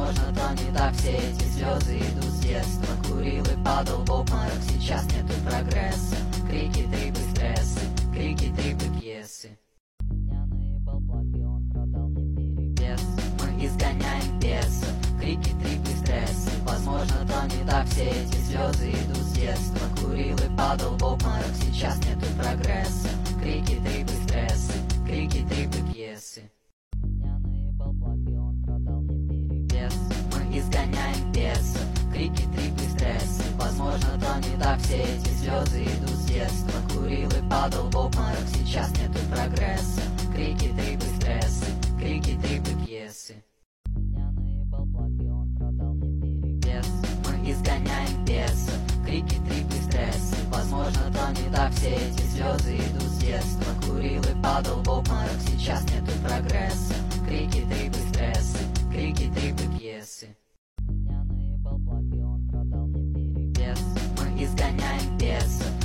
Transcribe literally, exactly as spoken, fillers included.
Возможно, то не так, все эти слезы идут с детства. Курил и падал в обморок, сейчас нету прогресса. Крики, трипы, стрессы, крики, трипы, пьесы. Меня наебал плак, и он продал мне перевес. Мы изгоняем беса, крики, трипы, стрессы. Возможно, то не так, все эти слезы идут с детства. Курил и падал в обморок, сейчас нету прогресса. Крики, трипы, стрессы, крики, трипы, пьесы. Меня наебал плак, и он продал мне перевес. Мы изгоняем беса, крики, трипы, стрессы. Возможно, то не так, все эти слезы идут с детства. Курил и падал в обморок, сейчас нету прогресса. Крики, трипы, стрессы, крики, трипы, пьесы. Меня наебал плак, и он продал мне перевес. Мы изгоняем беса, крики, трипы, стрессы. Возможно, то не так, все эти слезы идут с детства. Курил и падал в обморок, сейчас нету прогресса. Крики, трипы, стрессы, крики, трипы, пьесы. Меня наебал плак, и он продал мне перевес. Мы изгоняем беса,